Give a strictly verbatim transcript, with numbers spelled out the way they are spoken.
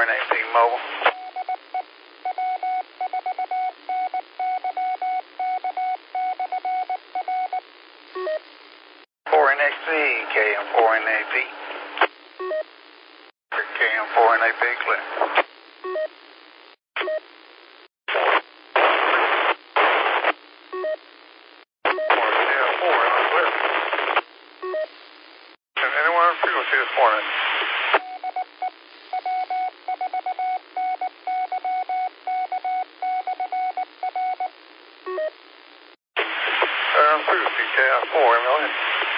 four N A P mobile. four N A P, K M four N A P. K M four N A P clear. Anyone on frequency this morning? Uh, frequency K M four, Emily.